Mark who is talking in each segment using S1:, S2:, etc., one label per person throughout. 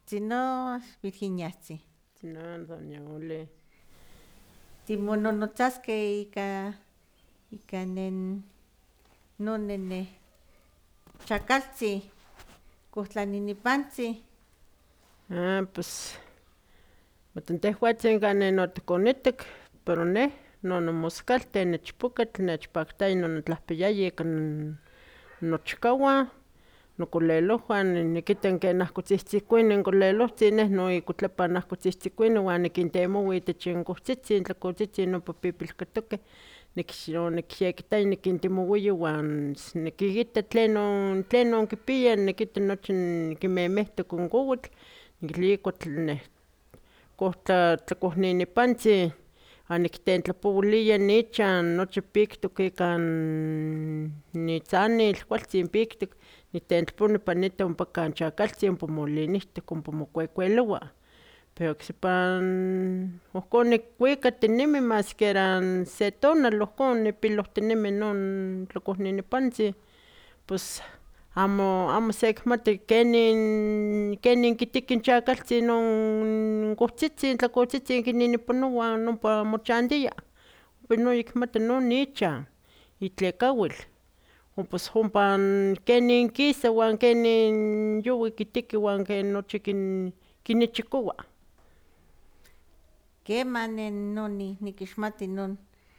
S1: Tzino Virginiahtzi.
S2: Tzino doña Ole.
S1: Timononotzaskeh ika non chakaltzin kuhtlaninipantzi.
S2: Pues motan tehwatzin kanin otikonitak, pero neh nonomoskaltih nechpokatl nechpaktaya nonotlahpiyaya ika nochkawan, nokolelohwan, nikita ken ahkotzihtzikuini n kolelohtzin neh noikuitlapan nahkotzihtzikuini wan nikintemoui itech n kohtzitzin, tlakotzitzi ompa pipilkatokeh, onikyekitaya nikintemouia wan nikihita tlenon kipia, nikita nochi kimemehtok n kowitl, nikilika tlakohninipantzi wan niktentlapouilia nichan nochi piktok ika nitzanil kualtzin piktok, niktentlapowi nipan nitta ompaka chakaltzin ompa molinihtok ompa mokuekuelowa, pero ocsipa ohkon nikwika tinemi maski se tonal ohkon nipilohtinemi non tlakohninipantzin, pues amo sekimati kenin kitiki n chakaltzin non kohtzitzin, tlakotzitzin kininipanowa ompa mochantia, pero noyekmati non ichan, itlekawitl, pues ompa kenin kisa wan kenin youi kitiki wan ken nochi kinichikowa.
S1: Kemah nikixmati non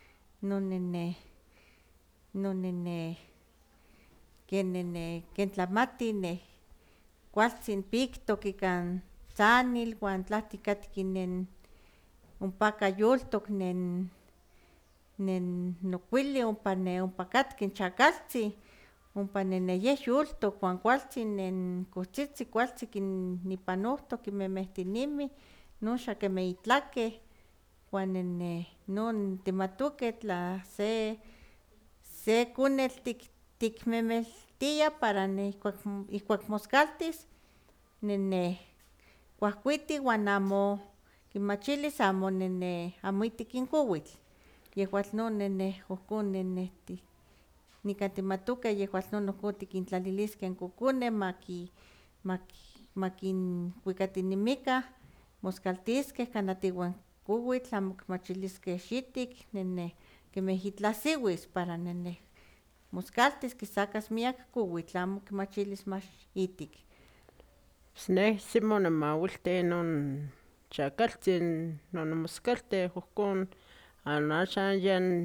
S1: ken tlamati kualtzin piktok ikan tzanil wan tlahtik katka ompaka yoltok nokuili ompa katka n chakaltzin, ompa yeh yoltok wan kualtzin kohtzitzin kualtzin kinipanohtok kinmehmehtinimih, non xa kemih itlakeh, wan non timatokeh tla se konetl tikmemeltia para ihkuak moskaltis kuahkuitin wan amo kimachilis amo itik n kowitl, yehua non ohkon nikan timatokeh yehua non ohkon tikintlaliliskeh n kokoneh makinkuikatinemikan moskaltiskeh kanah iwan kowitl amo kimachiliskeh xitik kemih itlasiwis para moskaltis kisakas miak kowitl amo kimachilis mach itik.
S2: Pues neh semi onimawiltih non chakaltzin nonimoskaltih ohkon axan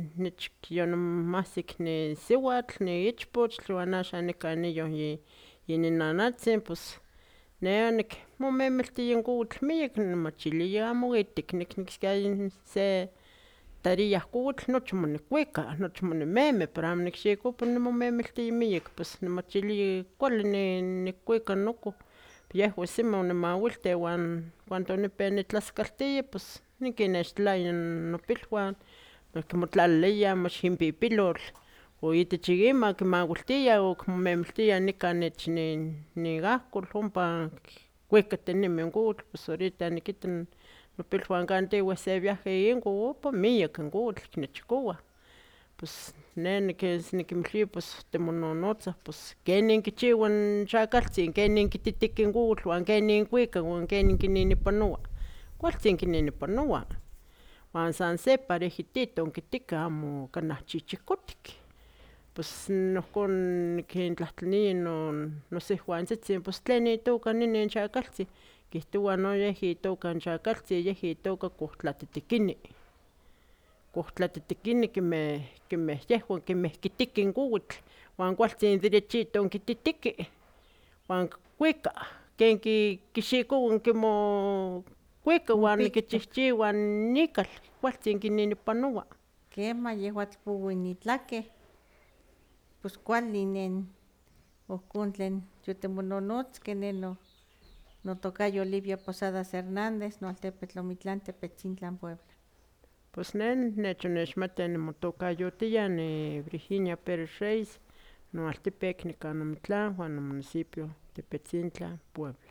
S2: yonimahsik nisiwatl, niichpochtl wan axan nikan niyoh yininanatzin pues neh onikmomemeltiaya n kowitl miak nimomachilia amo itik, niknekiskaya se taria kowitl nochi monikuika, nochi monimemi, pero amo nikxikopa nimomemeltia miak, pues nimomachilia kuali nikuika nokoh, yehua semi onimawiltih wan cuando onipeya nitlaskaltia pues nikinnextilaya nopilwan, noihki motlaliliah mach inpipilotl o itech ima kimawiltiah o kimomemeltiah nikan ich niahcol ompa kuikatinemi n kowitl, pues horita nikita nopilwan kanah se viaje inko ompa miak n kowitl nechikowah, pues neh nikinmilui pues timononotzah pues kenin kichiwa n chakaltzin, kenin kititiki n kowitl wan kenin kuika wan kenin kininipanowa, kualtzin kininipanowa, wan san se parejitito kitika amo kanah chichikotik, pues nohkon nikintlahtlanili nosihuantzitzin pues tlen itoka inin chakaltzin, kihtowa no yeh itoka n chakaltzin yeh itoka kohtlatetekini, kohtlatetekini kemeh yehwan kitiki n kowitl wan kualtzin derechito kititiki wan kuika ken kixikowa kimokuika wan kichihchiwa n ikal, kualtzin kininipanowa.
S1: Kemah yehua tlapowi nitlakeh, pues kuali ohkon tlen yotimononotzkeh, neh notokayo Olivia Posadas Hernández, noaltepetl Omitlán, Tepetzintlan, Puebla.
S2: Pues neh nechonixmati nimotokayotia Virginia Pérez Reyes, noaltepec nikan Omitlán, wan nomunicipio Tepetzintlan, Puebla.